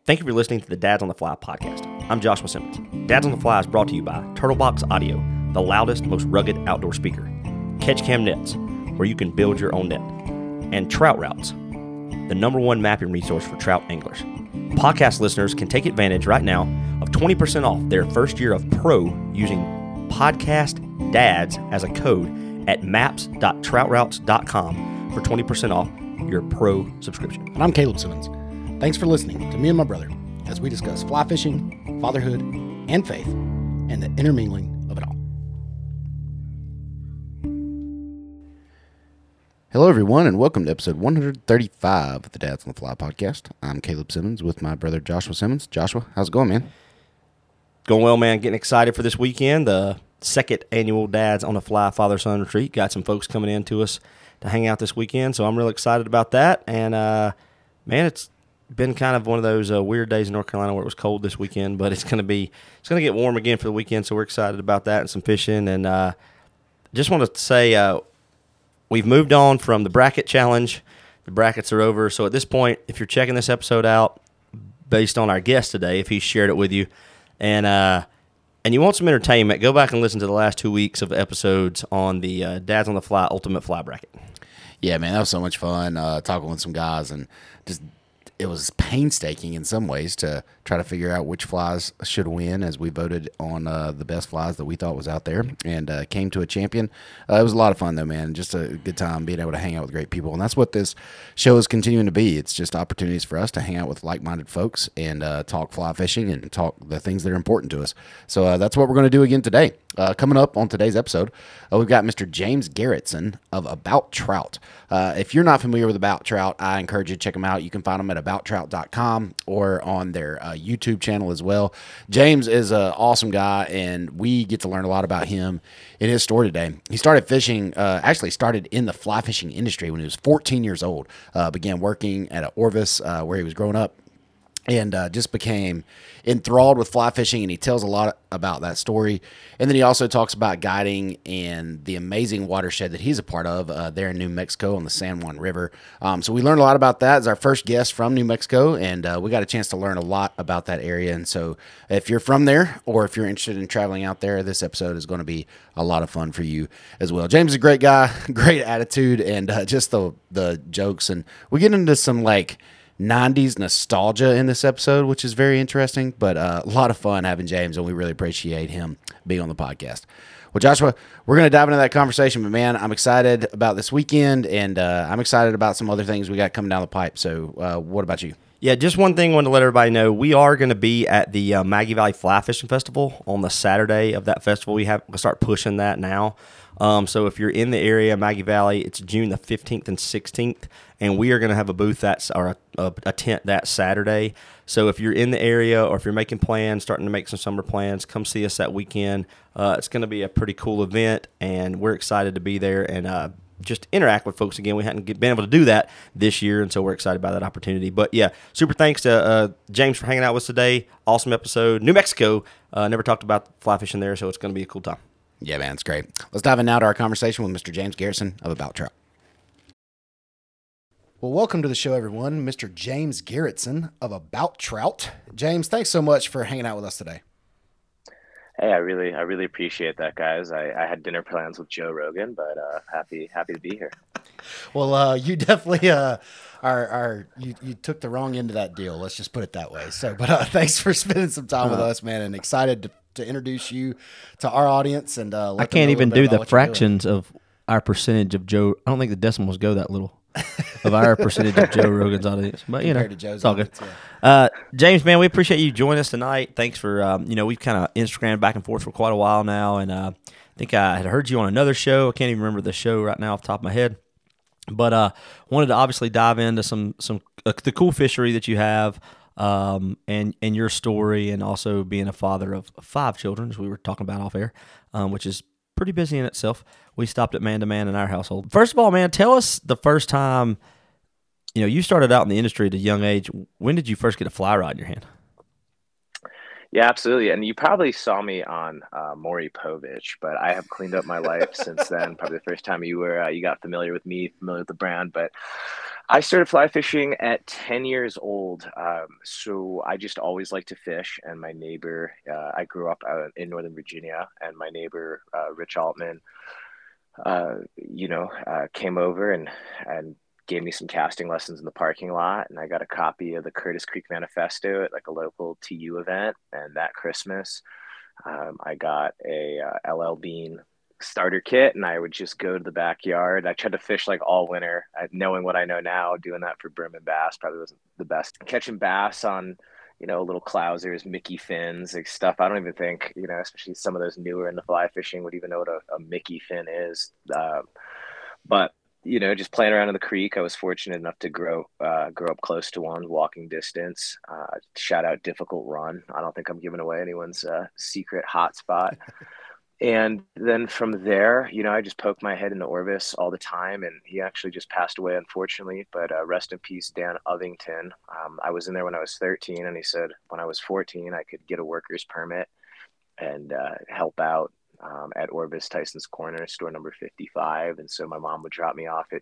Thank you for listening to the Dads on the Fly podcast. I'm Joshua Simmons. Dads on the Fly is brought to you by Turtlebox Audio, the loudest, most rugged outdoor speaker, Catchcam Nets, where you can build your own net, and Trout Routes, the #1 mapping resource for trout anglers. Podcast listeners can take advantage right now of 20% off their first year of Pro using Podcast Dads as a code at maps.troutroutes.com for 20% off your Pro subscription. And I'm Caleb Simmons. Thanks for listening to me and my brother as we discuss fly fishing, fatherhood, and faith, and the intermingling of it all. Hello, everyone, and welcome to episode 135 of the Dads on the Fly podcast. I'm Caleb Simmons with my brother Joshua Simmons. Joshua, how's it going, man? Going well, man. Getting excited for this weekend, the second annual Dads on the Fly Father-Son Retreat. Got some folks coming in to us to hang out this weekend, so I'm really excited about that. And, man, it's been kind of one of those weird days in North Carolina where it was cold this weekend, but it's going to get warm again for the weekend, so we're excited about that and some fishing. And just want to say we've moved on from the bracket challenge. The brackets are over, so at this point, if you're checking this episode out based on our guest today, if he shared it with you, and you want some entertainment, go back and listen to the last 2 weeks of episodes on the Dads on the Fly Ultimate Fly Bracket. Yeah, man, that was so much fun talking with some guys, and just it was painstaking in some ways to try to figure out which flies should win as we voted on the best flies that we thought was out there and came to a champion. It was a lot of fun, though, man. Just a good time being able to hang out with great people. And that's what this show is continuing to be. It's just opportunities for us to hang out with like-minded folks and talk fly fishing and talk the things that are important to us. So that's what we're going to do again today. Coming up on today's episode, we've got Mr. James Garretson of About Trout. If you're not familiar with About Trout, I encourage you to check them out. You can find them at abouttrout.com or on their YouTube channel as well. James is an awesome guy, and we get to learn a lot about him in his story today. He started fishing, started in the fly fishing industry when he was 14 years old, began working at Orvis where he was growing up, and just became enthralled with fly fishing, and he tells a lot about that story. And then he also talks about guiding and the amazing watershed that he's a part of there in New Mexico on the San Juan River. So we learned a lot about that as our first guest from New Mexico, and we got a chance to learn a lot about that area. And so if you're from there or if you're interested in traveling out there, this episode is going to be a lot of fun for you as well. James is a great guy, great attitude, and just the jokes. And we get into some like 90s nostalgia in this episode, which is very interesting, but a lot of fun having James, and we really appreciate him being on the podcast. Well, Joshua, we're going to dive into that conversation, but man, I'm excited about this weekend, and I'm excited about some other things we got coming down the pipe. So what about you? Yeah, just one thing I wanted to let everybody know. We are going to be at the Maggie Valley Fly Fishing Festival on the Saturday of that festival. We'll start pushing that now. So if you're in the area, Maggie Valley, it's June the 15th and 16th, and we are going to have a booth a tent that Saturday. So if you're in the area or if you're making plans, starting to make some summer plans, come see us that weekend. It's going to be a pretty cool event, and we're excited to be there and just interact with folks again. We hadn't been able to do that this year, and so we're excited about that opportunity. But yeah, super thanks to James for hanging out with us today. Awesome episode. New Mexico, never talked about fly fishing there, so it's going to be a cool time. Yeah, man, it's great. Let's dive in now to our conversation with Mr. James Garretson of About Trout. Well, welcome to the show, everyone. Mr. James Garretson of About Trout. James, thanks so much for hanging out with us today. Hey, I really appreciate that, guys. I had dinner plans with Joe Rogan, but happy to be here. Well, you definitely you took the wrong end of that deal. Let's just put it that way. So, but thanks for spending some time with us, man, and excited to introduce you to our audience. And I can't even do the fractions of our percentage of Joe. I don't think the decimals go that little of our percentage of Joe Rogan's audience, but it's all good. Yeah. James, man, we appreciate you joining us tonight. Thanks for we've kind of Instagrammed back and forth for quite a while now, and I think I had heard you on another show. I can't even remember the show right now off the top of my head, but wanted to obviously dive into some the cool fishery that you have. And your story, and also being a father of 5 children, as we were talking about off air, which is pretty busy in itself. We stopped at Man to Man in our household. First of all, man, tell us the first time, you started out in the industry at a young age. When did you first get a fly rod in your hand? Yeah, absolutely. And you probably saw me on Maury Povich, but I have cleaned up my life since then. Probably the first time you got familiar with me, familiar with the brand. But I started fly fishing at 10 years old. So I just always liked to fish. And my neighbor, I grew up out in Northern Virginia, and my neighbor, Rich Altman, came over and gave me some casting lessons in the parking lot. And I got a copy of the Curtis Creek Manifesto at like a local TU event. And that Christmas, I got a LL Bean starter kit, and I would just go to the backyard. I tried to fish like all winter, knowing what I know now. Doing that for brim and bass probably wasn't the best. Catching bass on, little clousers, Mickey fins, like stuff. I don't even think, especially some of those newer in the fly fishing would even know what a Mickey fin is. But just playing around in the creek, I was fortunate enough to grow up close to one, walking distance. Shout out Difficult Run. I don't think I'm giving away anyone's secret hot spot. And then from there, I just poked my head into Orvis all the time. And he actually just passed away, unfortunately. But rest in peace, Dan Ovington. I was in there when I was 13, and he said when I was 14, I could get a worker's permit and help out at Orvis Tyson's Corner, store number 55. And so my mom would drop me off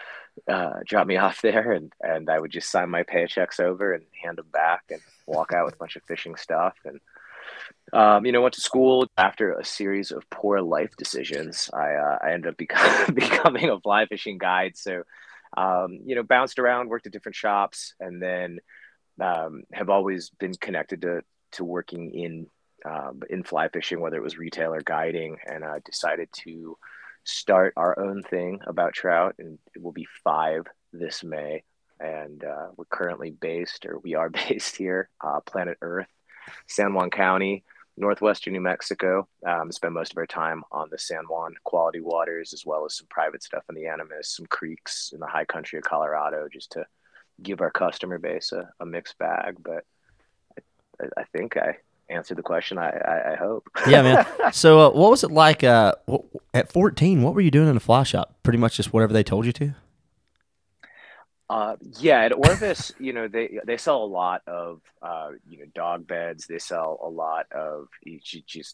there, and I would just sign my paychecks over and hand them back and walk out with a bunch of fishing stuff. And went to school. After a series of poor life decisions, I ended up becoming a fly fishing guide. So, bounced around, worked at different shops, and then have always been connected to working in fly fishing, whether it was retail or guiding. And I decided to start our own thing about trout, and it will be 5 this May. And we are based here, Planet Earth, San Juan County, northwestern New Mexico. Spend most of our time on the San Juan quality waters, as well as some private stuff in the Animas, some creeks in the high country of Colorado, just to give our customer base a mixed bag. But I think I answered the question. I hope. Yeah, man. So what was it like at 14? What were you doing in the fly shop? Pretty much just whatever they told you to? At Orvis, they sell a lot of dog beds. They sell a lot of just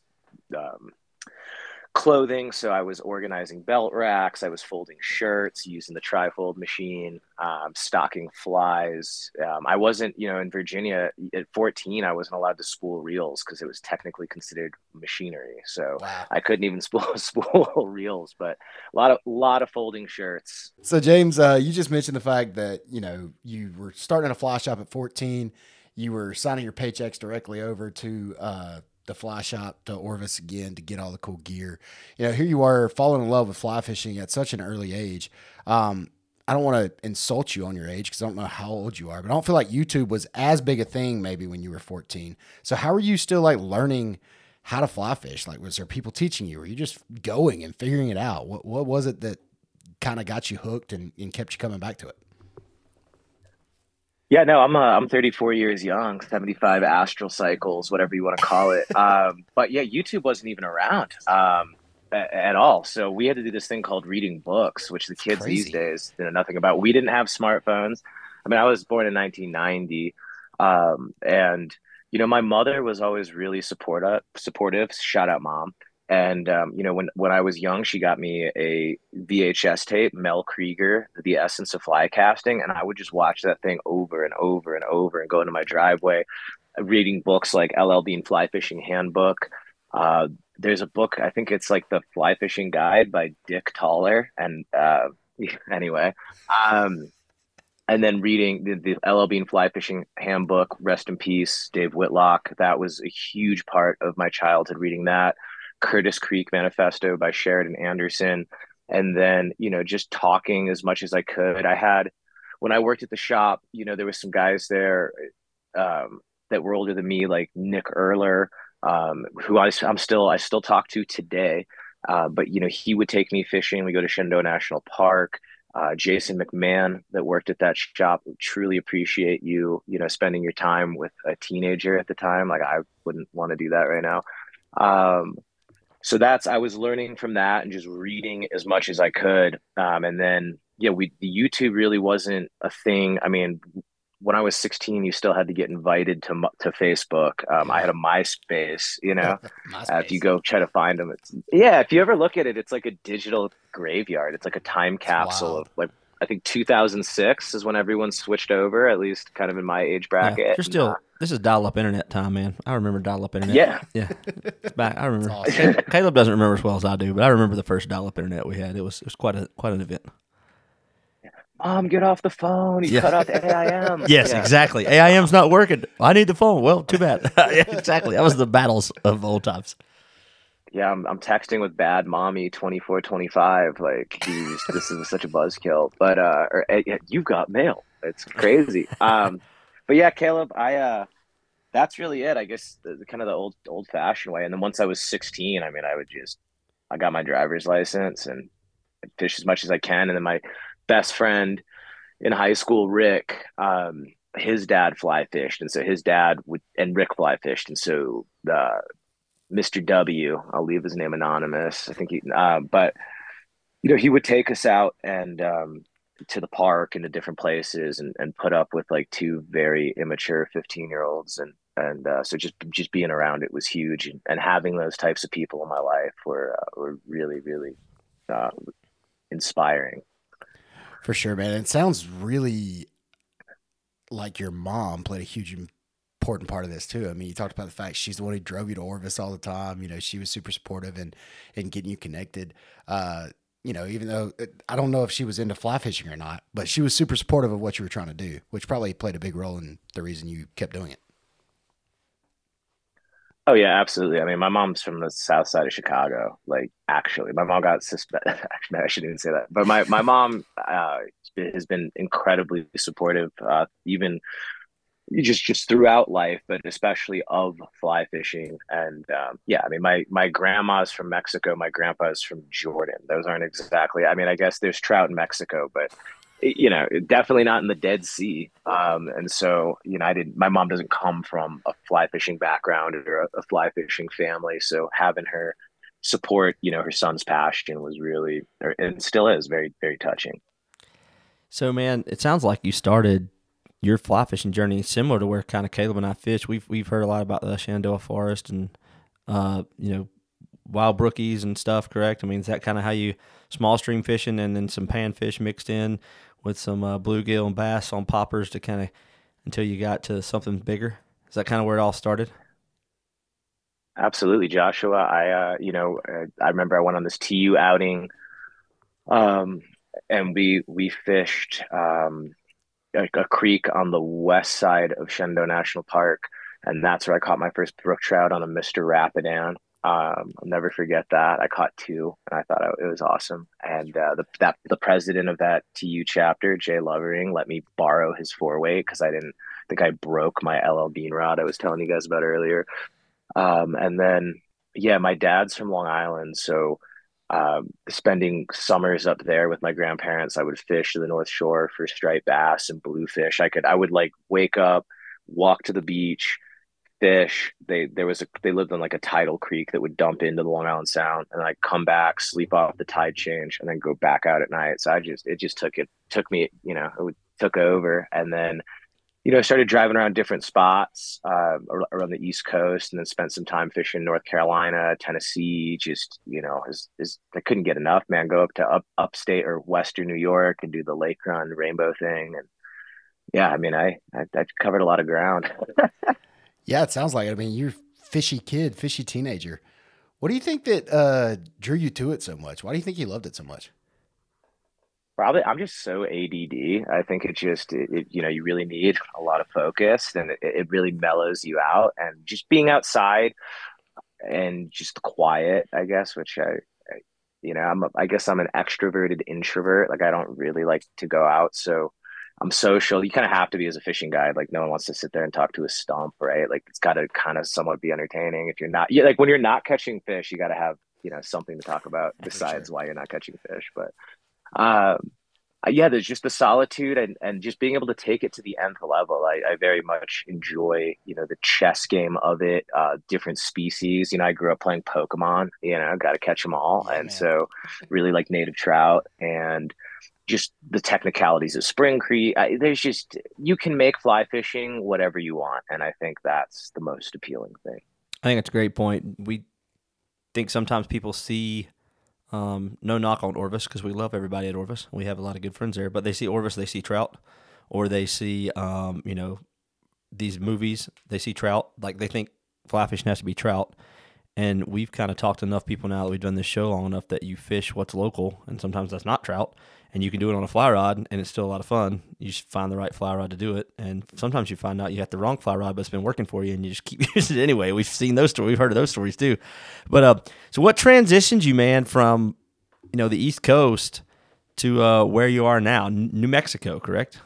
clothing. So I was organizing belt racks. I was folding shirts using the trifold machine, stocking flies. I wasn't, in Virginia at 14, I wasn't allowed to spool reels because it was technically considered machinery. So wow. I couldn't even spool reels, but a lot of folding shirts. So James, you just mentioned the fact that, you were starting a fly shop at 14. You were signing your paychecks directly over to, the fly shop, to Orvis again, to get all the cool gear. Here you are falling in love with fly fishing at such an early age. I don't want to insult you on your age because I don't know how old you are, but I don't feel like YouTube was as big a thing maybe when you were 14. So how are you still like learning how to fly fish? Like, was there people teaching you? Were you just going and figuring it out? What was it that kind of got you hooked and kept you coming back to it? Yeah, no, I'm 34 years young, 75 astral cycles, whatever you want to call it. But yeah, YouTube wasn't even around at all. So we had to do this thing called reading books, which the kids these days know nothing about. We didn't have smartphones. I mean, I was born in 1990, and my mother was always really supportive. Shout out, Mom. And when I was young, she got me a VHS tape, Mel Krieger, The Essence of Fly Casting, and I would just watch that thing over and over and over and go into my driveway, reading books like LL Bean Fly Fishing Handbook. There's a book, I think it's like the Fly Fishing Guide by Dick Toller, and anyway, and then reading the LL Bean Fly Fishing Handbook. Rest in peace, Dave Whitlock. That was a huge part of my childhood, reading that. Curtis Creek Manifesto by Sheridan Anderson. And then, just talking as much as I could. When I worked at the shop, there was some guys there that were older than me, like Nick Erler, who I still talk to today. But, he would take me fishing. We go to Shenandoah National Park. Jason McMahon that worked at that shop, would truly appreciate you, spending your time with a teenager at the time. Like, I wouldn't want to do that right now. So I was learning from that and just reading as much as I could. And then, the YouTube really wasn't a thing. I mean, when I was 16, you still had to get invited to Facebook. I had a MySpace, MySpace. If you go try to find them, if you ever look at it, it's like a digital graveyard. It's like a time capsule of like I think 2006 is when everyone switched over, at least kind of in my age bracket. You're still. This is dial-up internet time, man. I remember dial-up internet. Yeah. It's back. I remember. Awesome. Caleb doesn't remember as well as I do, but I remember the first dial-up internet we had. It was quite an event. Mom, get off the phone. You cut off AIM. Yes, exactly. AIM's not working. I need the phone. Well, too bad. Yeah, exactly. That was the battles of old times. Yeah, I'm texting with bad mommy 2425. Like, geez, this is such a buzzkill. But you've got mail. It's crazy. But yeah, Caleb, that's really it. I guess the kind of the old fashioned way. And then once I was 16, I mean, I got my driver's license and I'd fish as much as I can. And then my best friend in high school, Rick, his dad fly fished, and so his dad would, and Rick fly fished, and so Mr. W, I'll leave his name anonymous. I think but he would take us out and to the park and to different places and put up with like two very immature 15-year-olds and so just being around it was huge and having those types of people in my life were really really inspiring. For sure, man. It sounds really like your mom played a huge important part of this too. I mean, you talked about the fact she's the one who drove you to Orvis all the time. She was super supportive and getting you connected. Even though I don't know if she was into fly fishing or not, but she was super supportive of what you were trying to do, which probably played a big role in the reason you kept doing it. Oh yeah, absolutely. I mean, my mom's from the south side of Chicago. Like, actually, my mom got suspended. Actually, I shouldn't even say that. But my mom has been incredibly supportive, even just throughout life, but especially of fly fishing. And I mean, my grandma's from Mexico. My grandpa's from Jordan. Those aren't exactly. I mean, I guess there's trout in Mexico, but definitely not in the Dead Sea. And so, my mom doesn't come from a fly fishing background or a fly fishing family. So having her support, her son's passion was really, and still is very, very touching. So, man, it sounds like you started your fly fishing journey similar to where kind of Caleb and I fish. We've heard a lot about the Shenandoah Forest and, wild brookies and stuff, correct? I mean, is that kind of how you small stream fishing and then some panfish mixed in with some bluegill and bass on poppers to kind of until you got to something bigger? Is that kind of where it all started? Absolutely, Joshua. I remember I went on this TU outing, and we fished a creek on the west side of Shenandoah National Park, and that's where I caught my first brook trout on a Mr. Rapidan. I'll never forget that. I caught two, and I thought it was awesome. And the president of that TU chapter, Jay Lovering, let me borrow his 4-weight because I didn't think I broke my LL Bean rod I was telling you guys about earlier. And then, my dad's from Long Island, so spending summers up there with my grandparents, I would fish to the North Shore for striped bass and bluefish. I would like wake up, walk to the beach, fish. They lived on like a tidal creek that would dump into the Long Island Sound, and I'd come back, sleep off the tide change, and then go back out at night. So it took me, it took over, and then started driving around different spots around the East Coast, and then spent some time fishing North Carolina, Tennessee. Just I couldn't get enough, man. Go up to upstate or Western New York and do the lake run rainbow thing, and I mean, I covered a lot of ground. Yeah, it sounds like it. I mean, you're a fishy kid, fishy teenager. What do you think that drew you to it so much? Why do you think you loved it so much? Probably, I'm just so ADD. I think you really need a lot of focus, and it really mellows you out. And just being outside and just quiet, I guess, which I guess I'm an extroverted introvert. Like, I don't really like to go out, so I'm social. You kind of have to be as a fishing guide. Like, no one wants to sit there and talk to a stump, right? Like, it's got to kind of somewhat be entertaining. If you're not, like when you're not catching fish, you got to have something to talk about besides why you're not catching fish. But there's just the solitude and just being able to take it to the nth level. I very much enjoy, the chess game of it, different species. I grew up playing Pokemon, got to catch them all. Yeah, and man. So really like native trout and just the technicalities of spring creek. You can make fly fishing whatever you want. And I think that's the most appealing thing. I think that's a great point. We think sometimes people see No knock on Orvis because we love everybody at Orvis. We have a lot of good friends there. But they see Orvis, they see trout, or they see these movies. They see trout, like they think fly fishing has to be trout. And we've kind of talked to enough people now that we've done this show long enough that you fish what's local, and sometimes that's not trout, and you can do it on a fly rod, and it's still a lot of fun. You just find the right fly rod to do it, and sometimes you find out you have the wrong fly rod, but it's been working for you, and you just keep using it anyway. We've seen those stories, we've heard of those stories too. But so what transitioned you, man, from the East Coast to where you are now, New Mexico, correct?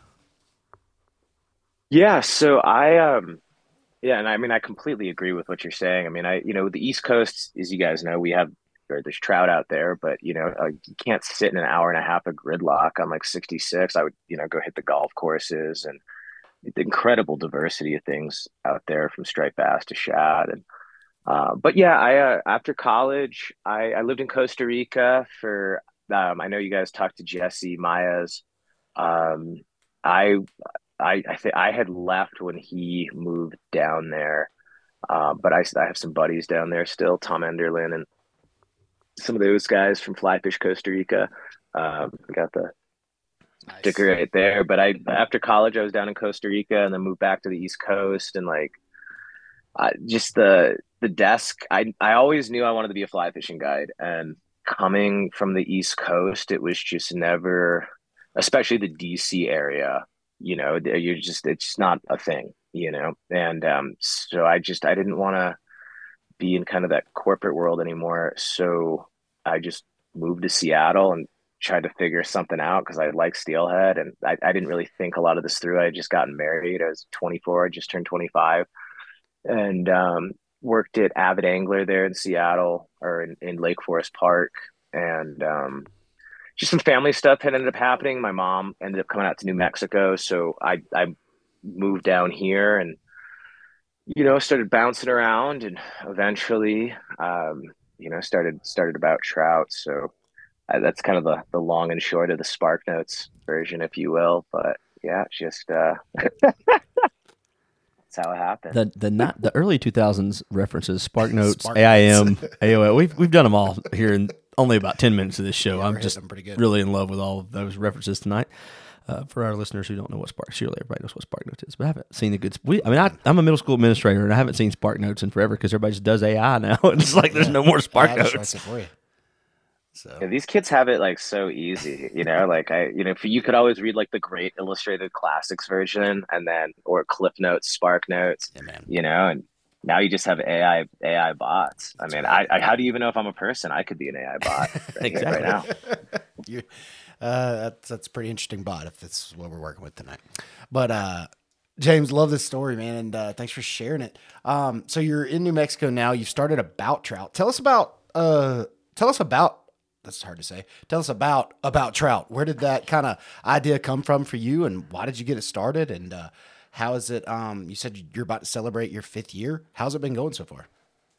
Yeah, so yeah, and I mean I completely agree with what you're saying. I mean, the East Coast, as you guys know, there's trout out there, but you can't sit in an hour and a half of gridlock on like 66. I would, go hit the golf courses and the incredible diversity of things out there from striped bass to shad. And but yeah, I after college, I lived in Costa Rica for I know you guys talked to Jesse Myers. Um, I I had left when he moved down there, but I have some buddies down there still, Tom Enderlin and some of those guys from Fly Fish Costa Rica. I got the sticker Nice. right there. But I after college, I was down in Costa Rica and then moved back to the East Coast and like just the desk. I always knew I wanted to be a fly fishing guide, and coming from the East Coast, it was just never, especially the DC area. It's just not a thing. And so I didn't want to be in kind of that corporate world anymore. So I just moved to Seattle and tried to figure something out because I like steelhead and I didn't really think a lot of this through. I had just gotten married. I was 24, I just turned 25 and worked at Avid Angler there in Seattle or in Lake Forest Park. And just some family stuff had ended up happening. My mom ended up coming out to New Mexico. So I moved down here and started bouncing around and eventually, started about trout. So that's kind of the long and short of the Spark Notes version, if you will. But yeah, just that's how it happened. The early 2000s references, Spark Notes, Spark AIM, Notes. AOL. We've done them all here in only about 10 minutes of this show. Yeah, we're I'm hitting just them pretty good. really in love with all of those references tonight. For our listeners who don't know what Spark, surely everybody knows what Spark Notes is, but I haven't seen the good. I'm a middle school administrator and I haven't seen Spark Notes in forever because everybody just does AI now. It's like there's no more Spark AI just writes Notes. it for you. So Yeah, these kids have it like so easy, like you could always read like the great illustrated classics version and then, or Cliff Notes, Spark Notes, yeah, man. and now you just have AI bots. I That's mean, right. how do you even know if I'm a person? I could be an AI bot right Exactly. now. You, that's a pretty interesting bot if that's what we're working with tonight. But James, love this story, man, and thanks for sharing it. So you're in New Mexico now. You've started About Trout. Tell us about. That's hard to say. Tell us about trout. Where did that kind of idea come from for you, and why did you get it started? And how is it? You said you're about to celebrate your 5th year. How's it been going so far?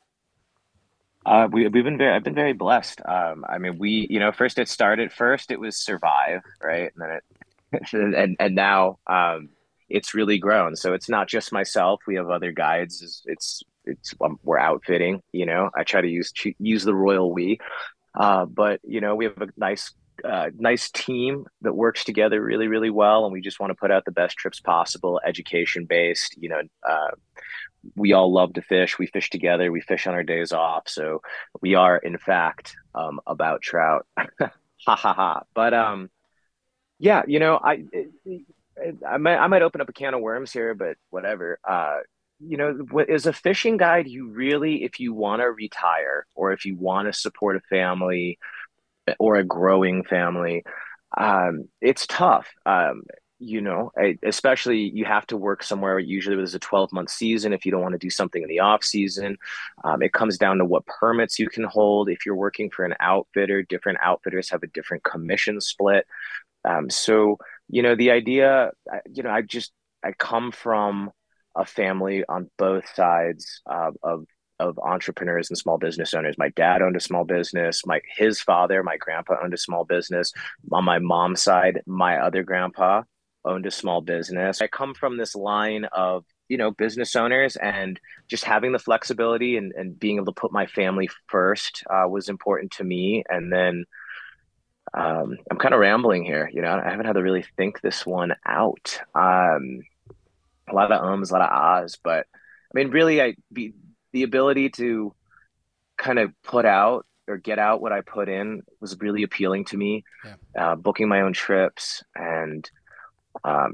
I've been very blessed. I mean, first it was Survive, right? And then and now it's really grown. So it's not just myself. We have other guides. We're outfitting, I try to use the royal we. But we have a nice team that works together really, really well, and we just want to put out the best trips possible, education based. We all love to fish. We fish together. We fish on our days off. So we are, in fact, about trout. Ha ha ha. But yeah, I might open up a can of worms here, but whatever. As a fishing guide, you really, if you want to retire or if you want to support a family or a growing family, it's tough. Especially you have to work somewhere. Usually there's a 12-month season. If you don't want to do something in the off season, it comes down to what permits you can hold. If you're working for an outfitter, different outfitters have a different commission split. So, the idea, I come from a family on both sides of entrepreneurs and small business owners. My dad owned a small business. His father, my grandpa, owned a small business. On my mom's side, my other grandpa owned a small business. I come from this line of business owners, and just having the flexibility and being able to put my family first was important to me. And then I'm kind of rambling here. I haven't had to really think this one out. A lot of ums, a lot of ahs, but I mean, really, the ability to kind of put out or get out what I put in was really appealing to me. Yeah. Booking my own trips and um,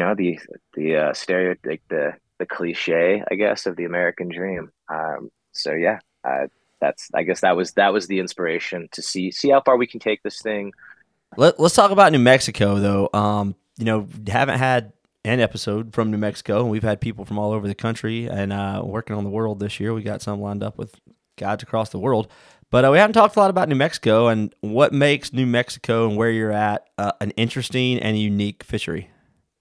the stereo, like the cliche, I guess, of the American dream. So yeah, I guess that was the inspiration to see how far we can take this thing. Let's talk about New Mexico, though. Haven't had an episode from New Mexico, and we've had people from all over the country and working on the world this year. We got some lined up with guides across the world. But we haven't talked a lot about New Mexico and what makes New Mexico and where you're at an interesting and unique fishery.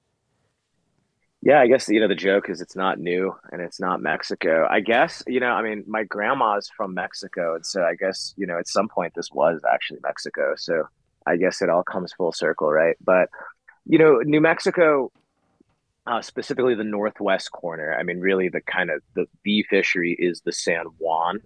Yeah, I guess the joke is it's not new and it's not Mexico. I guess I mean, my grandma's from Mexico, and so I guess at some point this was actually Mexico. So I guess it all comes full circle, right? But New Mexico, specifically the northwest corner. I mean, really, the kind of the fishery is the San Juan.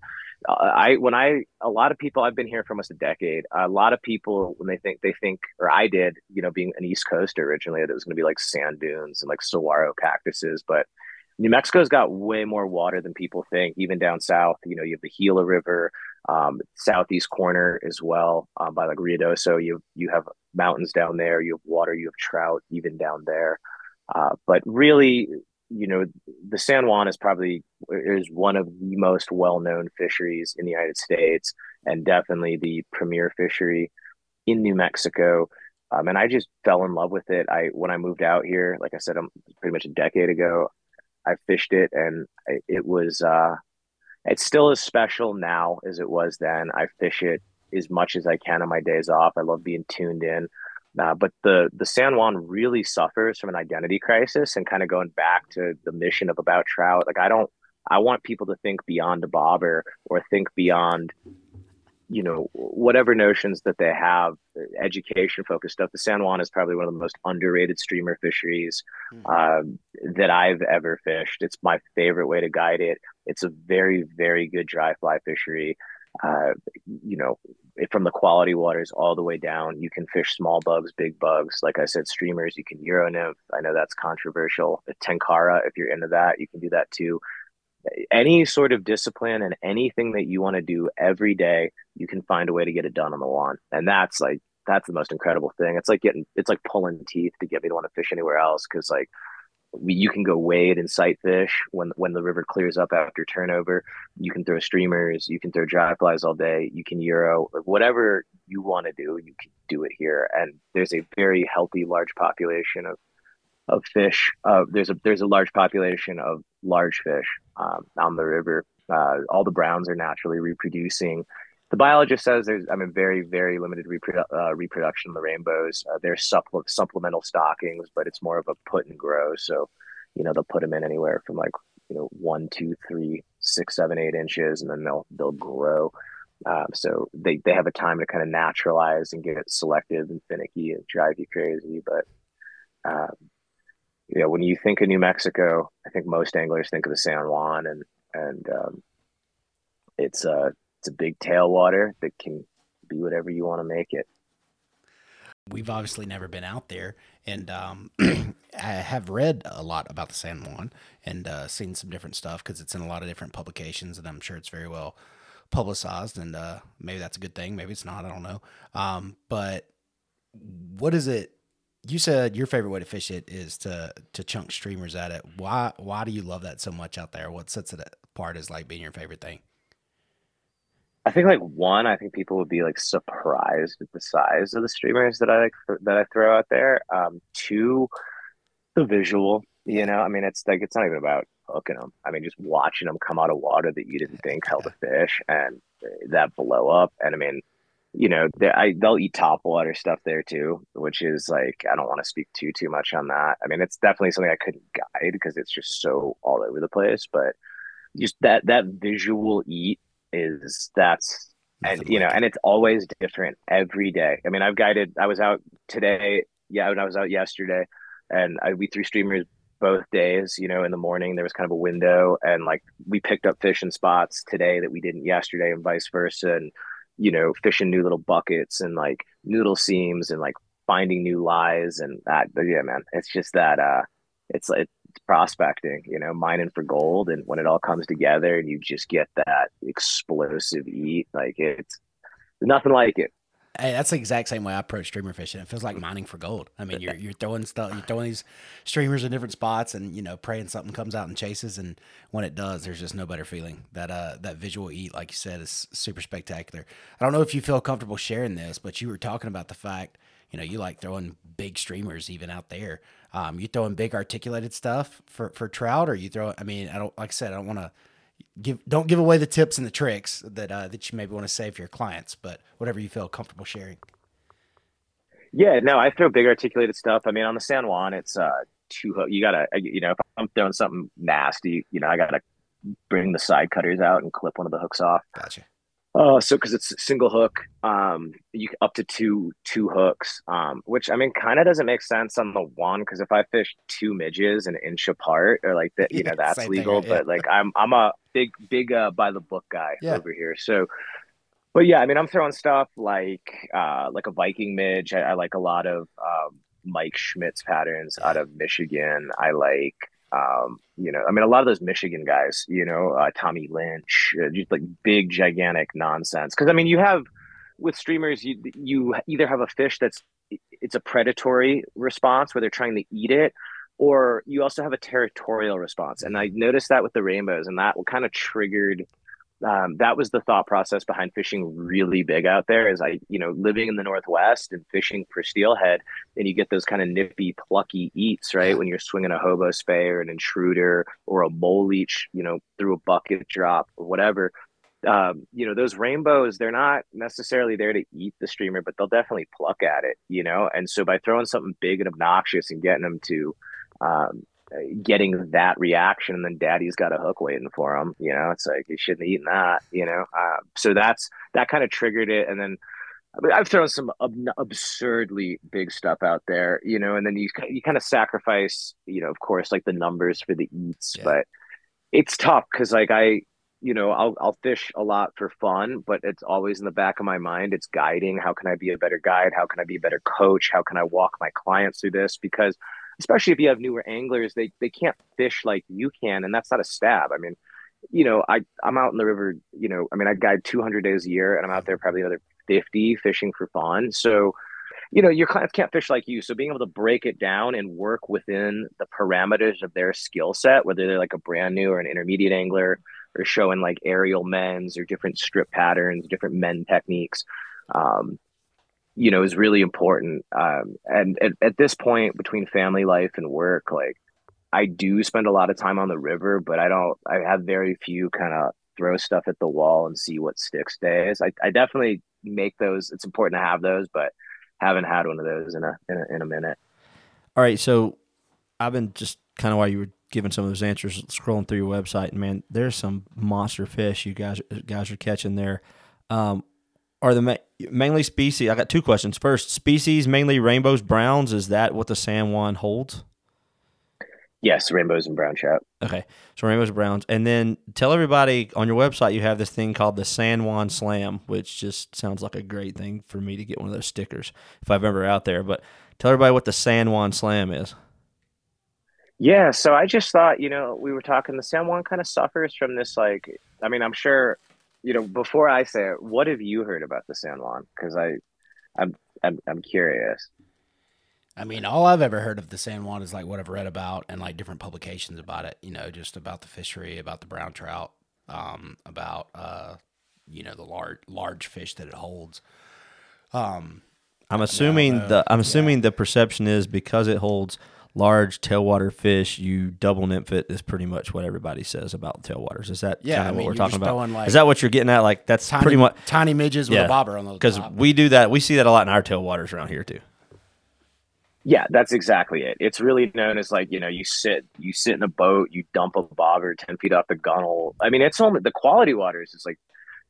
A lot of people, I've been here for almost a decade. A lot of people, when they think, or I did, being an East Coaster originally, that it was going to be like sand dunes and like saguaro cactuses. But New Mexico's got way more water than people think. Even down south, you have the Gila River, southeast corner as well, by like Ruidoso. You have mountains down there. You have water. You have trout even down there. But really, the San Juan is one of the most well-known fisheries in the United States, and definitely the premier fishery in New Mexico. And I just fell in love with it. When I moved out here, like I said, pretty much a decade ago, I fished it, and it was it's still as special now as it was then. I fish it as much as I can on my days off. I love being tuned in. But the San Juan really suffers from an identity crisis, and kind of going back to the mission of About Trout. Like, I want people to think beyond a bobber, or think beyond, whatever notions that they have, education focused stuff. The San Juan is probably one of the most underrated streamer fisheries that I've ever fished. It's my favorite way to guide it. It's a very, very good dry fly fishery. Uh, from the quality waters all the way down, you can fish small bugs, big bugs. Like I said, streamers, you can Euro nymph. I know that's controversial. The Tenkara, if you're into that, you can do that too. Any sort of discipline and anything that you want to do every day, you can find a way to get it done on the lawn. And that's the most incredible thing. It's like pulling teeth to get me to want to fish anywhere else. Cause like, you can go wade and sight fish when the river clears up after turnover. You can throw streamers, you can throw dry flies all day, you can Euro, whatever you want to do, you can do it here. And there's a very healthy, large population of fish. There's a large population of large fish on the river. All the browns are naturally reproducing. The biologist says there's, very, very limited reproduction of the rainbows. There's supplemental stockings, but it's more of a put and grow. So, they'll put them in anywhere from like, 1, 2, 3, 6, 7, 8 inches, and then they'll grow. So they have a time to kind of naturalize and get selective and finicky and drive you crazy. But, when you think of New Mexico, I think most anglers think of the San Juan, and it's a big tailwater that can be whatever you want to make it. We've obviously never been out there, and I have read a lot about the San Juan and seen some different stuff because it's in a lot of different publications, and I'm sure it's very well publicized, and maybe that's a good thing, maybe it's not, I don't know. But what is it? You said your favorite way to fish it is to chunk streamers at it. Why do you love that so much out there? What sets it apart as like being your favorite thing? I think like one, I think people would be like surprised at the size of the streamers that I throw out there. Two, the visual. It's like, it's not even about hooking them. Just watching them come out of water that you didn't think held a fish, and that blow up. And they'll eat top water stuff there too, which is like, I don't want to speak too much on that. It's definitely something I couldn't guide because it's just so all over the place. But just that visual eat and it's always different every day. I was out today, and I was out yesterday, and we threw streamers both days. In the morning there was kind of a window, and like we picked up fish in spots today that we didn't yesterday, and vice versa. And fishing new little buckets and like noodle seams and like finding new lies and that. But yeah, man, it's just that it's prospecting, mining for gold, and when it all comes together and you just get that explosive eat, like it's nothing like it. Hey, that's the exact same way I approach streamer fishing. It feels like mining for gold. I mean, you're throwing stuff, you're throwing these streamers in different spots, and praying something comes out and chases. And when it does, there's just no better feeling. That visual eat, like you said, is super spectacular. I don't know if you feel comfortable sharing this, but you were talking about the fact, you like throwing big streamers even out there. You throwing big articulated stuff for trout, or you throw? I mean, I don't, like I said, I don't want to don't give away the tips and the tricks that you maybe want to save for your clients, but whatever you feel comfortable sharing. Yeah, no, I throw big articulated stuff. I mean, on the San Juan, it's two hook. You gotta, if I'm throwing something nasty, I gotta bring the side cutters out and clip one of the hooks off. Gotcha. So because it's a single hook, you up to two hooks, which I mean kind of doesn't make sense on the one, because if I fish two midges an inch apart, or like that, that's legal. But like I'm a big by the book guy over here. So, but yeah, I mean I'm throwing stuff like a Viking midge. I like a lot of Mike Schmidt's patterns out of Michigan. I like. I mean, a lot of those Michigan guys, Tommy Lynch, just like big, gigantic nonsense. Because I mean, you have with streamers, you either have a fish it's a predatory response where they're trying to eat it, or you also have a territorial response. And I noticed that with the rainbows, and that kind of triggered. That was the thought process behind fishing really big out there. Is living in the Northwest and fishing for steelhead, and you get those kind of nippy, plucky eats, right? When you're swinging a hobo spay or an intruder or a mole leech, through a bucket drop or whatever. Those rainbows, they're not necessarily there to eat the streamer, but they'll definitely pluck at it, And so by throwing something big and obnoxious and getting them to, getting that reaction, and then daddy's got a hook waiting for him, it's like you shouldn't have eaten that, so that kind of triggered it. And then I've thrown some absurdly big stuff out there, and then you kind of sacrifice, of course, like the numbers for the eats. But it's tough because like I'll fish a lot for fun, but it's always in the back of my mind. It's guiding. How can I be a better guide? How can I be a better coach? How can I walk my clients through this? Because especially if you have newer anglers, they can't fish like you can. And that's not a stab. I mean, I'm out in the river, I mean, I guide 200 days a year, and I'm out there probably another 50 fishing for fun. So, your clients can't fish like you. So being able to break it down and work within the parameters of their skill set, whether they're like a brand new or an intermediate angler, or showing like aerial mends or different strip patterns, different mend techniques, is really important. And at this point, between family life and work, like I do spend a lot of time on the river, but I have very few kind of throw stuff at the wall and see what sticks days. I definitely make those. It's important to have those, but haven't had one of those in a minute. All right. So I've been just kind of, while you were giving some of those answers, scrolling through your website, and man, there's some monster fish you guys are catching there. Are the mainly species? I got two questions. First, species mainly rainbows, browns. Is that what the San Juan holds? Yes, rainbows and brown trout. Okay, so rainbows and browns. And then tell everybody, on your website you have this thing called the San Juan Slam, which just sounds like a great thing for me to get one of those stickers if I've ever out there. But tell everybody what the San Juan Slam is. Yeah, so I just thought, we were talking, the San Juan kind of suffers from this, like, I mean, I'm sure, before I say it, what have you heard about the San Juan? Because I'm curious. I mean, all I've ever heard of the San Juan is like what I've read about and like different publications about it, just about the fishery, about the brown trout, about, the large fish that it holds. I'm assuming the perception is because it holds large tailwater fish, you double nymph it is pretty much what everybody says about tailwaters. Is that kind of what we're talking about? Like, is that what you're getting at? Like that's pretty much tiny midges with a bobber on the top. Because we do that. We see that a lot in our tailwaters around here too. Yeah, that's exactly it. It's really known as like, you sit in a boat, you dump a bobber 10 feet off the gunnel. I mean, it's only the quality waters is like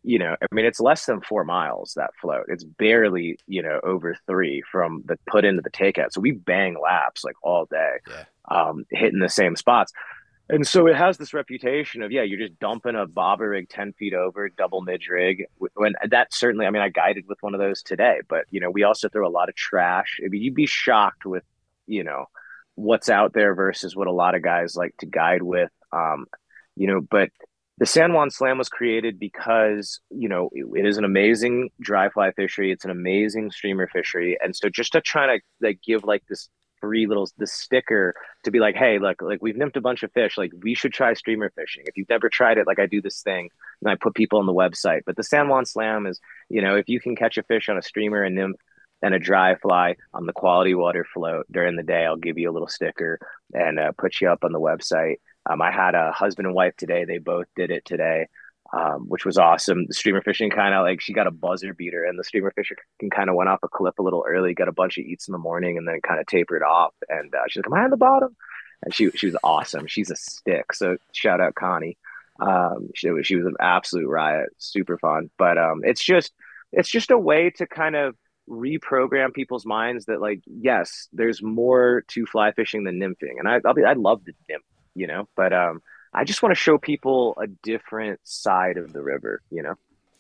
I mean, it's less than 4 miles, that float. It's barely, over three from the put into the takeout. So we bang laps like all day, Yeah. hitting the same spots. And so it has this reputation of, yeah, you're just dumping a bobber rig 10 feet over, double midge rig. When that certainly, I mean, I guided with one of those today, but, we also throw a lot of trash. I mean, you'd be shocked with, you know, what's out there versus what a lot of guys like to guide with. But the San Juan Slam was created because, it is an amazing dry fly fishery. It's an amazing streamer fishery. And so just to try to like give like this free little this sticker to be like, hey, look, like we've nymphed a bunch of fish. Like we should try streamer fishing. If you've never tried it, like I do this thing and I put people on the website. But the San Juan Slam is, if you can catch a fish on a streamer and nymph and a dry fly on the quality water float during the day, I'll give you a little sticker and put you up on the website. I had a husband and wife today. They both did it today, which was awesome. The streamer fishing kind of like she got a buzzer beater, and the streamer fishing kind of went off a cliff a little early, got a bunch of eats in the morning, and then kind of tapered off. And she's like, "Am I on the bottom?" And she was awesome. She's a stick. So shout out Connie. She was an absolute riot, super fun. But it's just a way to kind of reprogram people's minds that like yes, there's more to fly fishing than nymphing, and I love the nymph, but I just want to show people a different side of the river.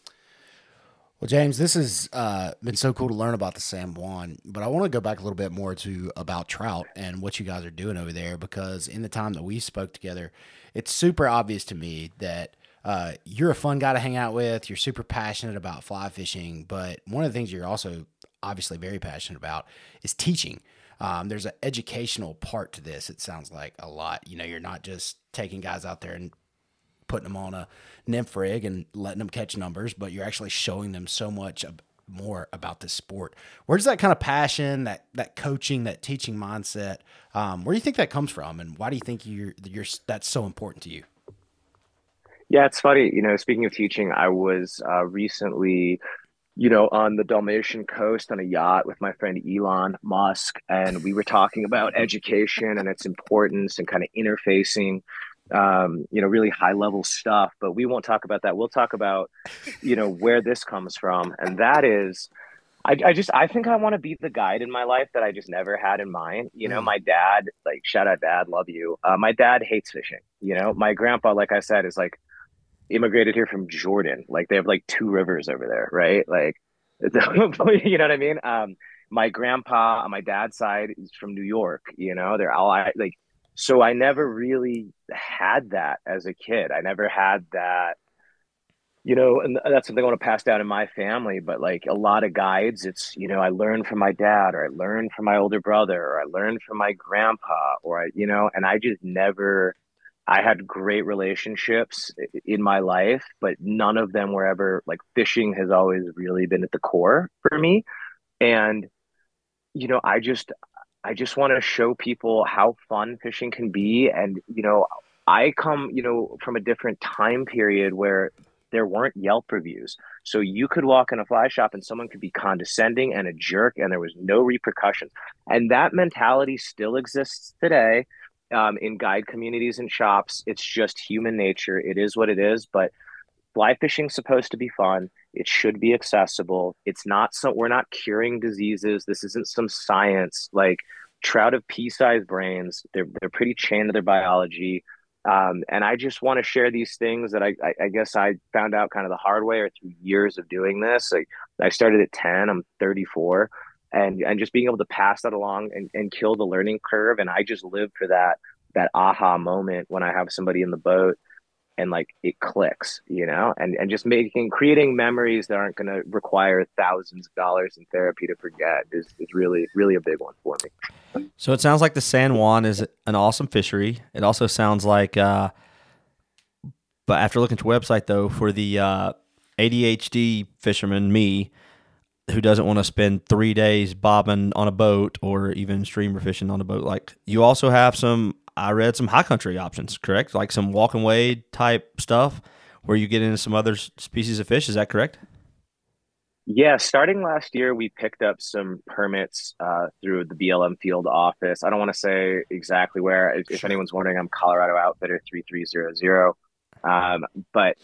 Well, James, this has been so cool to learn about the San Juan, but I want to go back a little bit more to about trout and what you guys are doing over there, because in the time that we spoke together, it's super obvious to me that you're a fun guy to hang out with. You're super passionate about fly fishing, but one of the things you're also obviously very passionate about is teaching. There's an educational part to this. It sounds like a lot. You're not just taking guys out there and putting them on a nymph rig and letting them catch numbers, but you're actually showing them so much more about this sport. Where does that kind of passion, that coaching, that teaching mindset, where do you think that comes from, and why do you think that's so important to you? Yeah, it's funny. Speaking of teaching, I was recently, on the Dalmatian coast on a yacht with my friend Elon Musk, and we were talking about education and its importance and kind of interfacing, really high level stuff. But we won't talk about that. We'll talk about, where this comes from, and that is, I think I want to be the guide in my life that I just never had in mind. My dad, like shout out dad, love you. My dad hates fishing. My grandpa, like I said, is like immigrated here from Jordan. Like they have like two rivers over there, right? Like, you know what I mean? My grandpa on my dad's side is from New York. They're all like. So I never really had that as a kid. I never had that. And that's something I want to pass down in my family. But like a lot of guides, it's I learned from my dad, or I learned from my older brother, or I learned from my grandpa, or and I just never. I had great relationships in my life, but none of them were ever like fishing has always really been at the core for me. And, I just want to show people how fun fishing can be. And, I come, from a different time period where there weren't Yelp reviews. So you could walk in a fly shop and someone could be condescending and a jerk and there was no repercussions. And that mentality still exists today in guide communities and shops. It's just human nature. It is what it is. But fly fishing's supposed to be fun. It should be accessible. It's not so we're not curing diseases. This isn't some science. Like trout have pea-sized brains. They're pretty chained to their biology. And I just want to share these things that I guess I found out kind of the hard way or through years of doing this. Like I started at 10, I'm 34, and just being able to pass that along and kill the learning curve. And I just live for that aha moment when I have somebody in the boat and like it clicks, and just creating memories that aren't going to require thousands of dollars in therapy to forget is really, really a big one for me. So it sounds like the San Juan is an awesome fishery. It also sounds like, but after looking at your website though, for the ADHD fisherman, me, who doesn't want to spend 3 days bobbing on a boat or even streamer fishing on a boat, like you also have I read some high country options, correct? Like some walk and wade type stuff where you get into some other species of fish. Is that correct? Yeah, starting last year, we picked up some permits through the BLM field office. I don't want to say exactly where. If anyone's wondering, I'm Colorado Outfitter 3300. But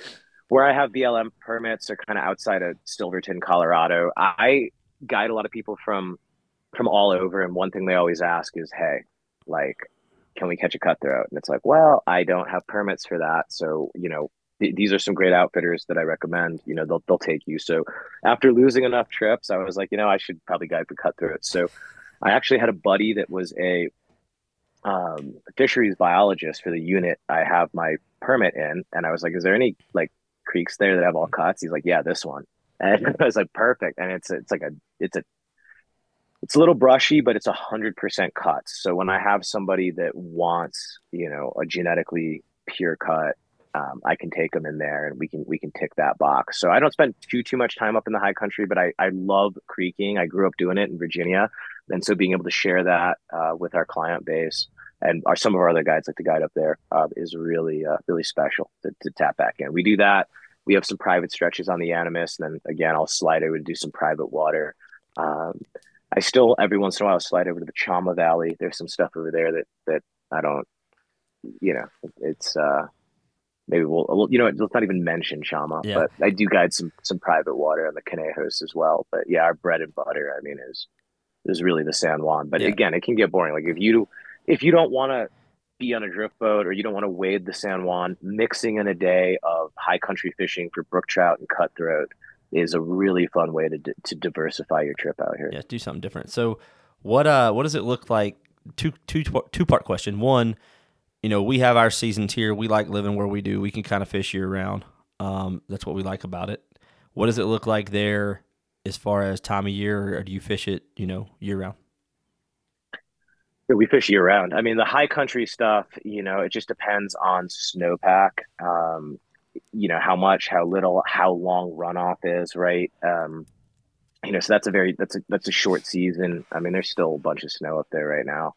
where I have BLM permits are kind of outside of Silverton, Colorado. I guide a lot of people from all over, and one thing they always ask is, "Hey, like, can we catch a cutthroat?" And it's like, "Well, I don't have permits for that, so these are some great outfitters that I recommend. They'll take you." So after losing enough trips, I was like, I should probably guide for cutthroats. So I actually had a buddy that was a fisheries biologist for the unit I have my permit in, and I was like, "Is there any like creeks there that have all cuts?" He's like, "Yeah, this one." And I was like, "Perfect." And it's a little brushy, but it's 100% cuts. So when I have somebody that wants, a genetically pure cut, I can take them in there and we can tick that box. So I don't spend too much time up in the high country, but I love creeking. I grew up doing it in Virginia, and so being able to share that with our client base and some of our other guides like the guide up there is really special to tap back in. We do that. We have some private stretches on the Animus, and then again I'll slide over to do some private water. Um, I still every once in a while slide over to the Chama Valley. There's some stuff over there that I don't, it's maybe let's not even mention Chama, Yeah. but I do guide some private water on the Conejos as well. But yeah, our bread and butter, I mean, is really the San Juan. But Yeah. again, it can get boring. Like if you don't want to be on a drift boat or you don't want to wade the San Juan, mixing in a day of high country fishing for brook trout and cutthroat is a really fun way to diversify your trip out here. Yeah, do something different. So, what does it look like? Two-part question. One, we have our seasons here. We like living where we do. We can kind of fish year round. That's what we like about it. What does it look like there as far as time of year, or do you fish it, year round? Yeah, we fish year round. I mean, the high country stuff, it just depends on snowpack. How much, how little, how long runoff is, right? So that's a short season. I mean, there's still a bunch of snow up there right now.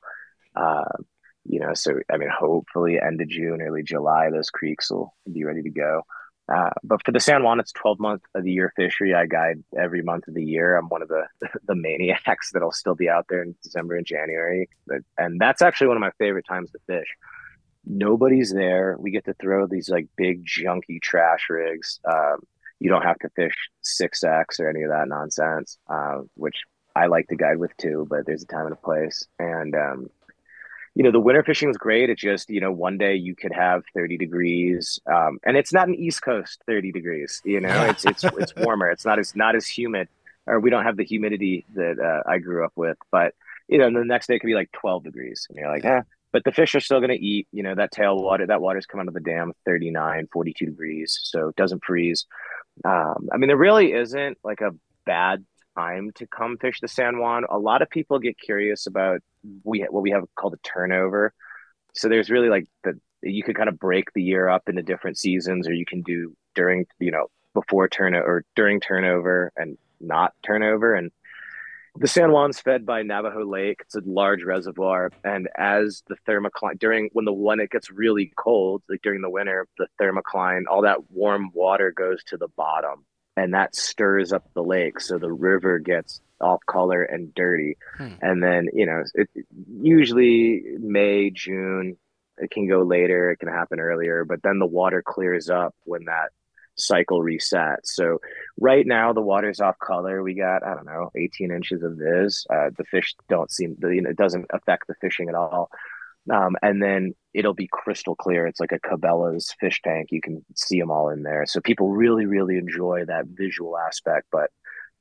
So I mean, hopefully end of June, early July, those creeks will be ready to go. But for the San Juan, it's 12 month of the year fishery. I guide every month of the year. I'm one of the the maniacs that'll still be out there in December and January. And that's actually one of my favorite times to fish. Nobody's there. We get to throw these like big junky trash rigs. You don't have to fish 6X or any of that nonsense, which I like to guide with too, but there's a time and a place. And the winter fishing is great. It's just, one day you could have 30 degrees. And it's not an East Coast 30 degrees, it's warmer. It's not as humid, or we don't have the humidity that I grew up with, but and the next day it could be like 12 degrees and you're like, but the fish are still going to eat, that tail water, that water's coming out of the dam, 39, 42 degrees. So it doesn't freeze. I mean, there really isn't like a bad time to come fish the San Juan. A lot of people get curious about what we have called a turnover. So there's really like you could kind of break the year up into different seasons, or you can do during, before turnover or during turnover and not turnover. And the San Juan's fed by Navajo Lake. It's a large reservoir, and as the thermocline when it gets really cold, like during the winter, the thermocline, all that warm water goes to the bottom, and that stirs up the lake, so the river gets off color and dirty. And then it usually May, June. It can go later. It can happen earlier, but then the water clears up when that cycle resets. So right now the water's off color. We got, I don't know, 18 inches of this. The fish don't seem, it doesn't affect the fishing at all. And then it'll be crystal clear. It's like a Cabela's fish tank. You can see them all in there. So people really, really enjoy that visual aspect. But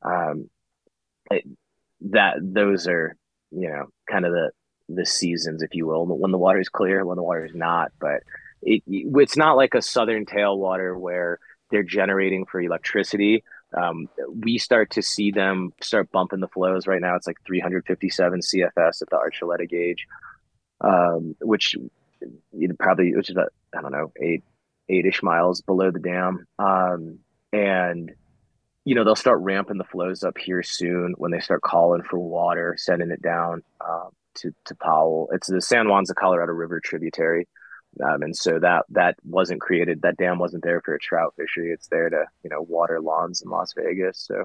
those are, kind of the seasons, if you will, when the water is clear, when the water is not. But it's not like a southern tailwater where they're generating for electricity. We start to see them start bumping the flows right now. It's like 357 CFS at the Archuleta gauge, which is about, I don't know, 8-ish miles below the dam. And they'll start ramping the flows up here soon when they start calling for water, sending it down to Powell. It's the San Juan's a Colorado River tributary. And so that wasn't created. That dam wasn't there for a trout fishery. It's there to, water lawns in Las Vegas. So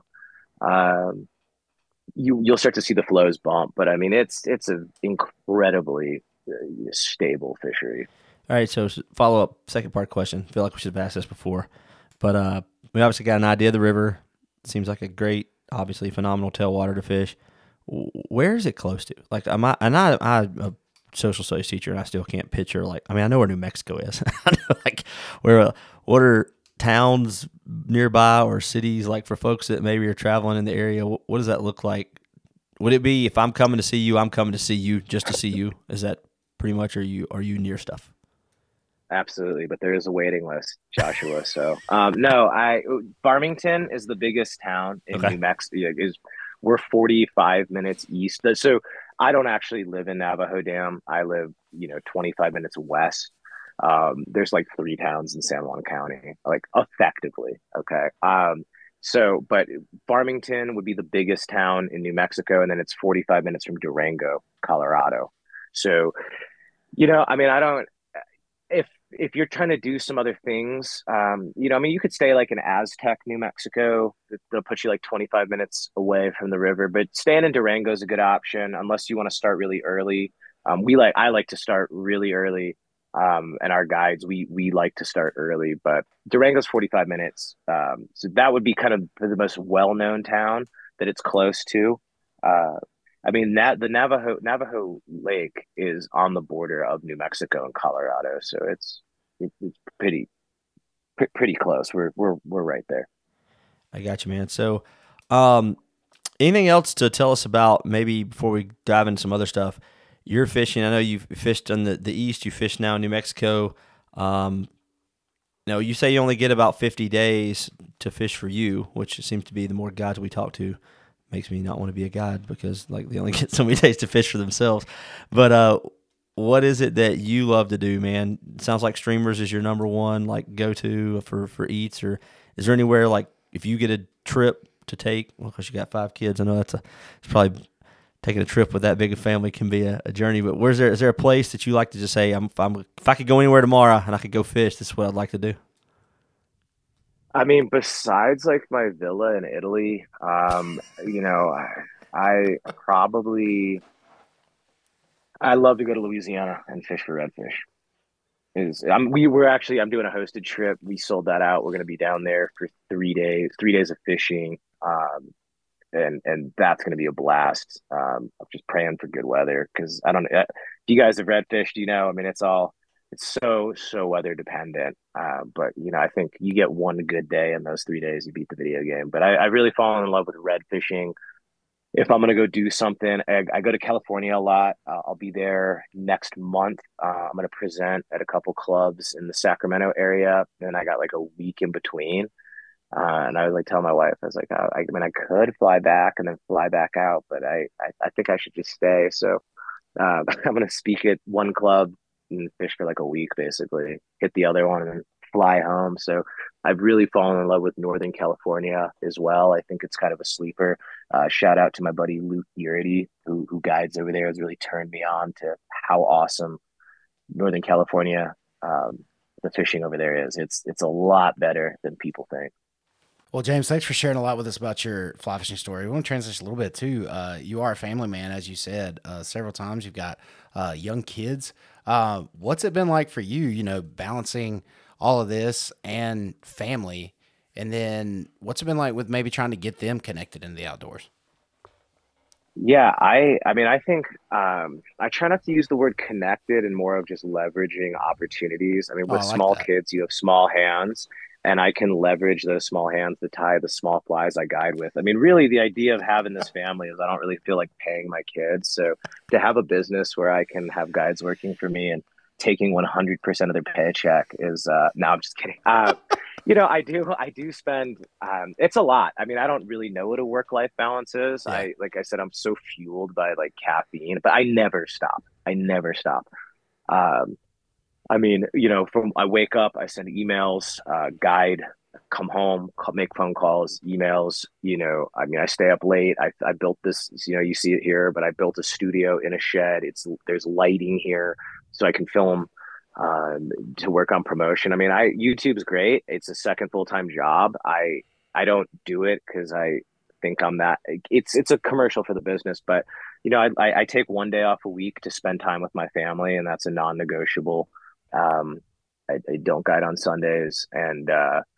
you'll start to see the flows bump. But I mean, it's an incredibly stable fishery. All right, so follow up, second part question. I feel like we should have asked this before, But we obviously got an idea of the river. Seems like a great, obviously phenomenal tailwater to fish. Where is it close to? Like, I'm a social studies teacher, and I still can't picture. Like, I mean, I know where New Mexico is. I know, like, what are towns nearby or cities like for folks that maybe are traveling in the area? What does that look like? Would it be if I'm coming to see you, I'm coming to see you just to see you? Is that pretty much? Are you near stuff? Absolutely, but there is a waiting list, Joshua. So, no, I Farmington is the biggest town in Okay. New Mexico. Is We're 45 minutes east. So I don't actually live in Navajo Dam. I live, 25 minutes west. There's like three towns in San Juan County, like effectively. Okay. But Farmington would be the biggest town in New Mexico, and then it's 45 minutes from Durango, Colorado. So, I mean, I don't if you're trying to do some other things, I mean, you could stay like in Aztec, New Mexico. They'll put you like 25 minutes away from the river, but staying in Durango is a good option unless you want to start really early. I like to start really early. And our guides, we like to start early, but Durango's 45 minutes. So that would be kind of the most well-known town that it's close to. Uh, I mean that the Navajo Lake is on the border of New Mexico and Colorado, so it's pretty close. We're right there. I got you, man. So, um, anything else to tell us about maybe before we dive into some other stuff? You're fishing. I know you've fished on the east. You fish now in New Mexico. Um, you say you only get about 50 days to fish for you, which seems to be the more guides we talk to makes me not want to be a guide because like they only get so many days to fish for themselves. But what is it that you love to do, man? It sounds like streamers is your number one like go to for eats, or is there anywhere like if you get a trip to take? Well, because you got 5 kids, I know it's probably taking a trip with that big a family can be a journey. But is there a place that you like to just say, if I could go anywhere tomorrow and I could go fish, this is what I'd like to do? I mean, besides like my villa in Italy, I probably I love to go to Louisiana and fish for redfish. I'm doing a hosted trip. We sold that out. We're going to be down there for 3 days of fishing. And that's going to be a blast. I'm just praying for good weather because I don't. If you guys have redfished, I mean, it's so weather dependent. But I think you get one good day in those 3 days, you beat the video game. But I really fallen in love with red fishing. If I'm gonna go do something, I go to California a lot. I'll be there next month. I'm gonna present at a couple clubs in the Sacramento area, and I got like a week in between. And I was like, tell my wife, I was like, I mean, I could fly back and then fly back out, but I think I should just stay. So I'm gonna speak at one club and fish for like a week, basically, hit the other one and then fly home. So I've really fallen in love with Northern California as well. I think it's kind of a sleeper. Shout out to my buddy Luke Urity, who guides over there, has really turned me on to how awesome Northern California, the fishing over there is. It's a lot better than people think. Well, James, thanks for sharing a lot with us about your fly fishing story. We want to transition a little bit too. You are a family man, as you said several times. You've got young kids. What's it been like for you, balancing all of this and family? And then what's it been like with maybe trying to get them connected in the outdoors? Yeah, I mean, I think I try not to use the word connected and more of just leveraging opportunities. I mean, Oh, with I like small that. kids, you have small hands, and I can leverage those small hands to tie the small flies I guide with. I mean, really, the idea of having this family is I don't really feel like paying my kids. So to have a business where I can have guides working for me and taking 100% of their paycheck is no, I'm just kidding. I do spend it's a lot. I mean, I don't really know what a work life balance is. Yeah. Like I said, I'm so fueled by like caffeine, but I never stop. I never stop. Um, I mean, from I wake up, I send emails, guide, come home, make phone calls, emails. I mean, I stay up late. I built this. You see it here, but I built a studio in a shed. There's lighting here, so I can film to work on promotion. I mean, YouTube's great. It's a second full time job. I don't do it because I think I'm that. It's a commercial for the business, but I take one day off a week to spend time with my family, and that's a non negotiable. um, I don't guide on Sundays, and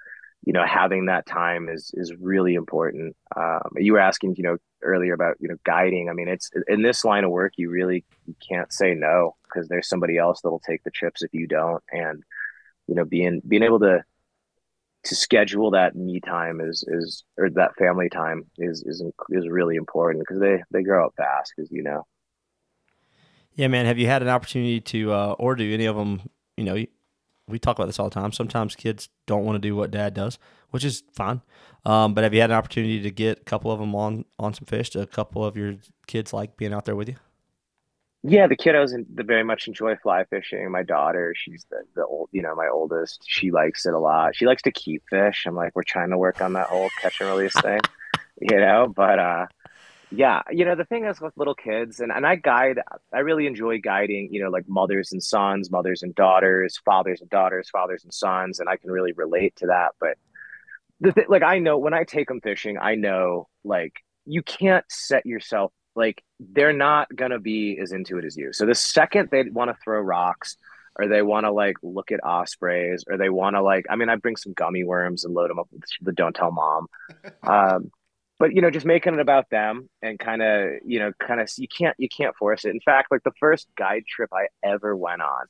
having that time is really important. You were asking, earlier about, guiding. I mean, it's in this line of work, you can't say no because there's somebody else that'll take the trips if you don't. And, being able to schedule that me time or that family time is really important because they grow up fast, as you know. Yeah, man. Have you had an opportunity to, or do any of them, we talk about this all the time. Sometimes kids don't want to do what dad does, which is fine. But have you had an opportunity to get a couple of them on some fish? Do a couple of your kids like being out there with you? Yeah, the kiddos very much enjoy fly fishing. My daughter, she's the old, my oldest. She likes it a lot. She likes to keep fish. I'm like, we're trying to work on that whole catch and release thing, But yeah, the thing is with little kids, and I really enjoy guiding, like mothers and sons, mothers and daughters, fathers and daughters, fathers and sons, and I can really relate to that. But like I know when I take them fishing, I know like you can't set yourself like they're not gonna be as into it as you. So the second they want to throw rocks or they want to like look at ospreys or they want to like, I mean, I bring some gummy worms and load them up with the don't tell mom. But just making it about them and kind of you can't force it. In fact, like the first guide trip I ever went on,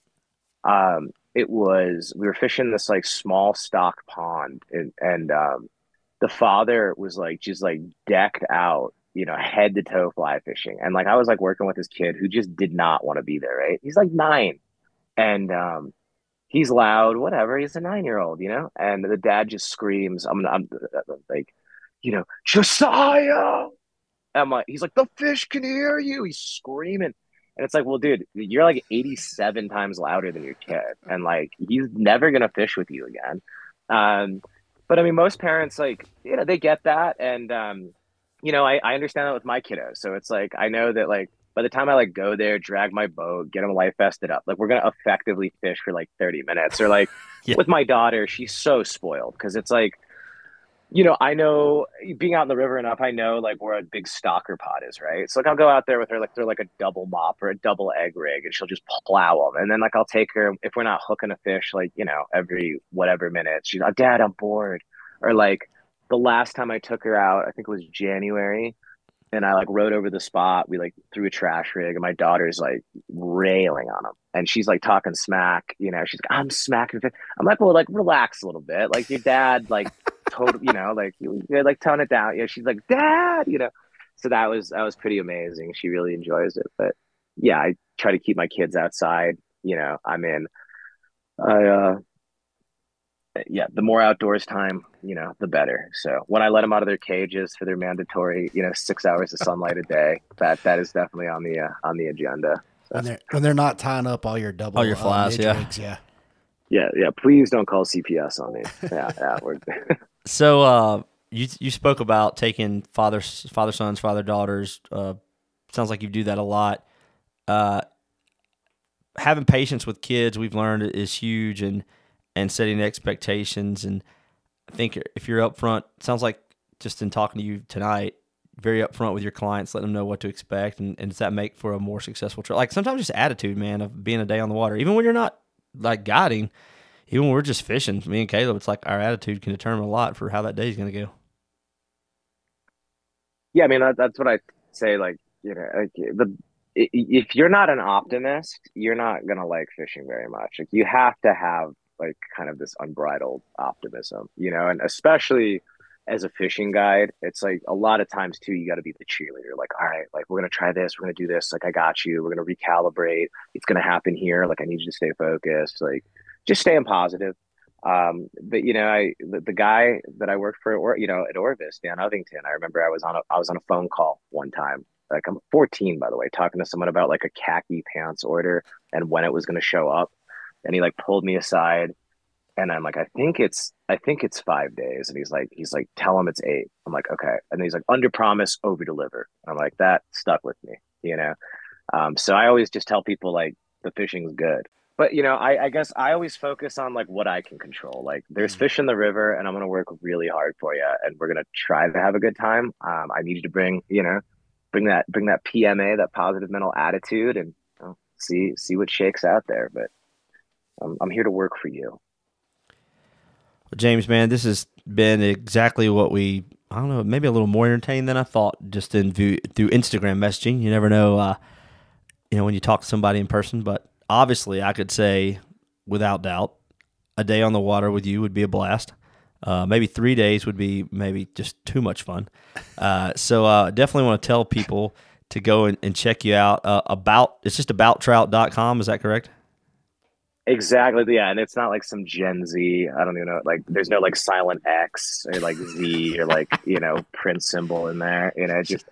it was we were fishing this like small stock pond and the father was like just like decked out, head to toe fly fishing. And like I was like working with this kid who just did not want to be there, right? He's like 9 and he's loud, whatever. He's a 9-year-old, and the dad just screams, I'm like, Josiah. I'm like, he's like, the fish can hear you. He's screaming. And it's like, well, dude, you're like 87 times louder than your kid. And like, he's never going to fish with you again. Um, but I mean, most parents, like, they get that. And I understand that with my kiddos. So it's like, I know that like, by the time I like go there, drag my boat, get them life vested up, like we're going to effectively fish for like 30 minutes or like Yeah. with my daughter, she's so spoiled because it's like, I know being out in the river enough, I know like where a big stalker pot is, right? So like I'll go out there with her, like they're like a double mop or a double egg rig, and she'll just plow them. And then like I'll take her if we're not hooking a fish, like every whatever minute, she's like, Dad, I'm bored. Or like the last time I took her out, I think it was January, and I like rode over the spot. We like threw a trash rig, and my daughter's like railing on him, and she's like talking smack. She's like, "I'm smacking." I'm like, "Well, like relax a little bit. Like your dad, like total, like you're like tone it down." She's like, "Dad," So that was pretty amazing. She really enjoys it. But yeah, I try to keep my kids outside. I'm in. I yeah, the more outdoors time, the better. So when I let them out of their cages for their mandatory, 6 hours of sunlight a day, that is definitely on the agenda. So, When they're not tying up all your double All your flies, midge yeah. rigs, yeah. yeah. Please don't call CPS on me. Yeah. So you spoke about taking father sons, father daughters. Sounds like you do that a lot. Having patience with kids, we've learned, is huge, and setting expectations. And I think if you're upfront, sounds like just in talking to you tonight, very upfront with your clients, letting them know what to expect, and does that make for a more successful trip? Like sometimes just attitude, man, of being a day on the water, even when you're not like guiding, even when we're just fishing. Me and Caleb, it's like our attitude can determine a lot for how that day is going to go. Yeah, I mean that's what I say. Like like if you're not an optimist, you're not gonna like fishing very much. Like you have to have like kind of this unbridled optimism, and especially as a fishing guide, it's like a lot of times too, you got to be the cheerleader. Like, all right, like we're gonna try this, we're gonna do this. Like I got you. We're gonna recalibrate. It's gonna happen here. Like I need you to stay focused. Like just staying positive. But the guy that I worked for, or at Orvis, Dan Ovington, I remember I was on a phone call one time. Like I'm 14, by the way, talking to someone about like a khaki pants order and when it was going to show up. And he like pulled me aside, and I'm like, I think it's 5 days. And he's like, tell him it's 8. I'm like, okay. And he's like, under promise, over deliver. I'm like, that stuck with me. So I always just tell people like the fishing's good. But I guess I always focus on like what I can control. Like there's fish in the river, and I'm gonna work really hard for you, and we're gonna try to have a good time. I need you to bring that PMA, that positive mental attitude, and see what shakes out there. But I'm here to work for you. Well, James, man, this is been exactly what I don't know, maybe a little more entertaining than I thought just through Instagram messaging. You never know, when you talk to somebody in person. But obviously, I could say without doubt, a day on the water with you would be a blast. Maybe 3 days would be maybe just too much fun. So definitely want to tell people to go and check you out. It's just abouttrout.com. Is that correct? Exactly. Yeah. And it's not like some Gen Z. I don't even know. Like, there's no like silent X or like Z or like, print symbol in there. Just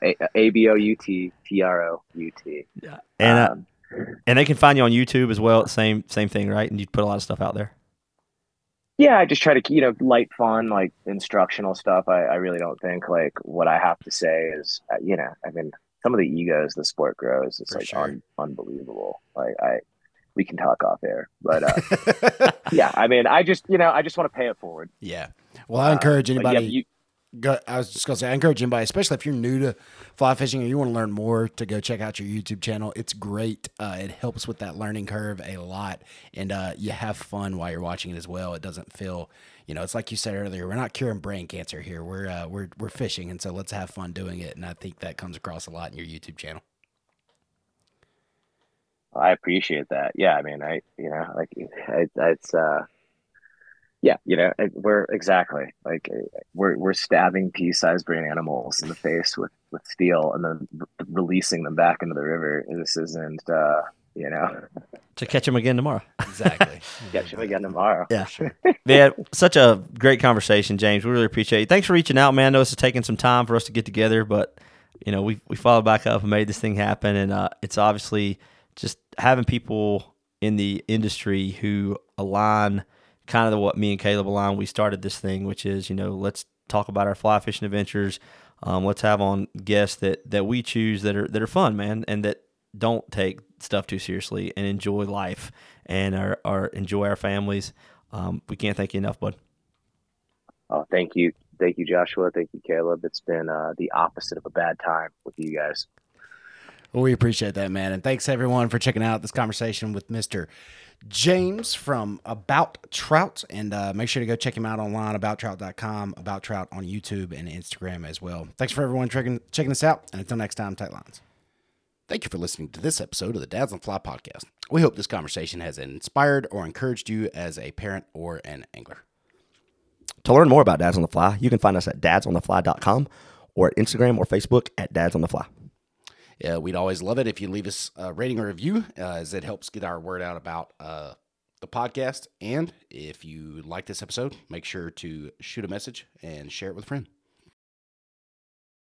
ABOUTTROUT. Yeah. And they can find you on YouTube as well. Same thing, right? And you put a lot of stuff out there. Yeah, I just try to, light, fun, like instructional stuff. I really don't think like what I have to say is, I mean, some of the egos the sport grows, it's For like sure. unbelievable. Like we can talk off air, but yeah, I mean, I just want to pay it forward. Yeah. Well, I encourage But anybody. I was just gonna say, I encourage anybody, especially if you're new to fly fishing or you want to learn more, to go check out your YouTube channel. It's great. It helps with that learning curve a lot, and you have fun while you're watching it as well. It doesn't feel, it's like you said earlier. We're not curing brain cancer here. We're fishing, and so let's have fun doing it. And I think that comes across a lot in your YouTube channel. I appreciate that. Yeah, I mean, we're exactly like we're stabbing pea-sized brain animals in the face with steel and then releasing them back into the river. This isn't, To catch them again tomorrow. Exactly. catch them again tomorrow. Yeah. Man, such a great conversation, James. We really appreciate it. Thanks for reaching out, man. I know this is taking some time for us to get together, but we followed back up and made this thing happen. And it's obviously just having people in the industry who align kind of what me and Caleb align. We started this thing, which is, let's talk about our fly fishing adventures. Let's have on guests that we choose that are fun, man, and that don't take stuff too seriously and enjoy life and enjoy our families. We can't thank you enough, bud. Oh, thank you, Joshua. Thank you, Caleb. It's been the opposite of a bad time with you guys. Well, we appreciate that, man. And thanks, everyone, for checking out this conversation with Mr. James from About Trout. And make sure to go check him out online, abouttrout.com, About Trout on YouTube and Instagram as well. Thanks for everyone checking us out. And until next time, tight lines. Thank you for listening to this episode of the Dads on the Fly podcast. We hope this conversation has inspired or encouraged you as a parent or an angler. To learn more about Dads on the Fly, you can find us at dadsonthefly.com or at Instagram or Facebook at Dads on the Fly. Yeah, we'd always love it if you leave us a rating or review, as it helps get our word out about the podcast. And if you like this episode, make sure to shoot a message and share it with a friend.